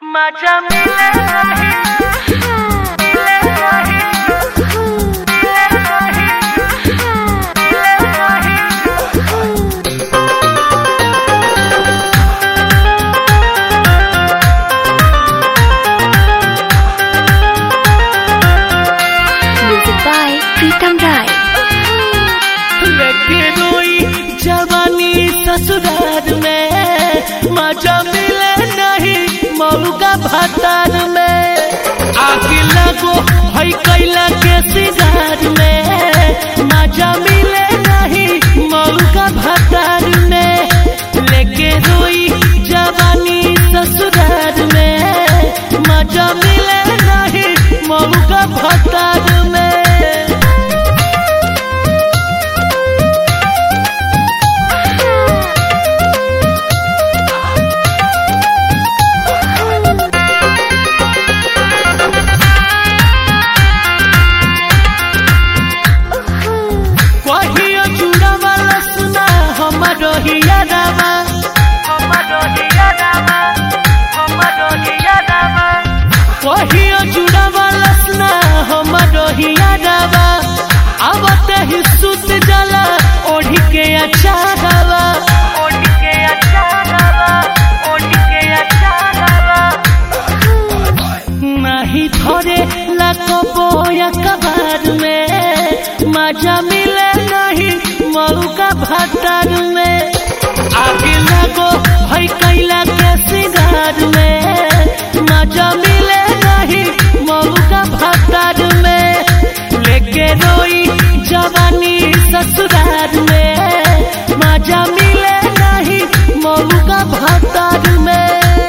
मजा मिले नहीं, मिले नहीं, मिले नहीं, मिले नहीं। Music by Pritam Rai. लेके रोई जवानी ससुराल में, मजा मिले नहीं मौका भतार में। आगे लगो है कैला के सिगार में, मजा मिले नहीं मौका भतार में। लेके रोई जवानी ससुराल में, मजा मिले नहीं मौका भतार में। कहियो जुड़ा वाला सुना हमारो हिया दावा, आवते ही सुत जाला ओढ़ी के अच्छा हवा, ओढ़ी के अच्छा हवा, ओढ़ी के अच्छा हवा। नहीं थोड़े लाको बोया कबार में, मजा मिले नहीं मौका भतार में। आगे लगो है कैला के सिगार में, मजा मिले नहीं मौका भतार में। लेके रोई जवानी ससुराल में, मजा मिले नहीं मौका भतार में।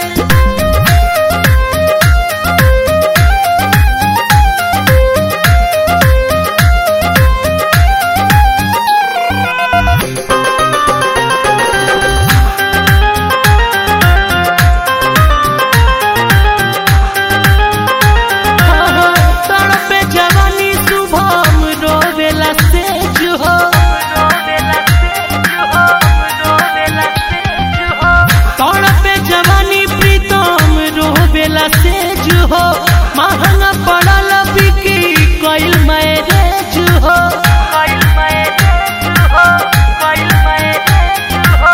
महंगा पड़ल बिकी कोइल मैरेज हो, कोइल मैरेज हो, कोइल मैरेज हो।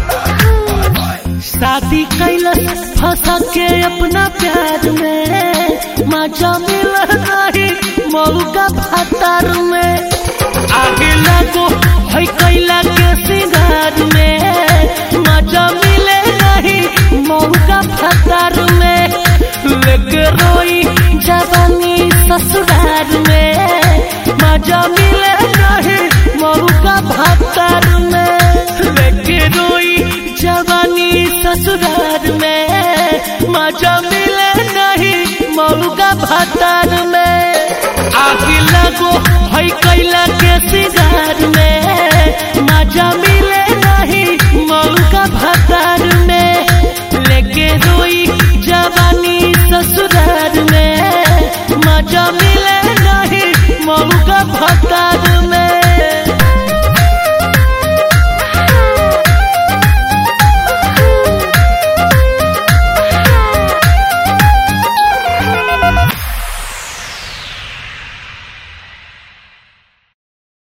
शादी कैलस फंसा के अपना प्यार में, मजा मिल नहीं मौका भतार में। आगे लगो है कैला के सिंगार में, मजा मिले नहीं मौका भतार में। लेके रोई जवानी ससुराल में, मजा मिले नहीं मौका भतार में। लेके रोई जवानी ससुराल में, मजा मिले नहीं मौका भतार में। आगे लगो है कैला के सिगार में,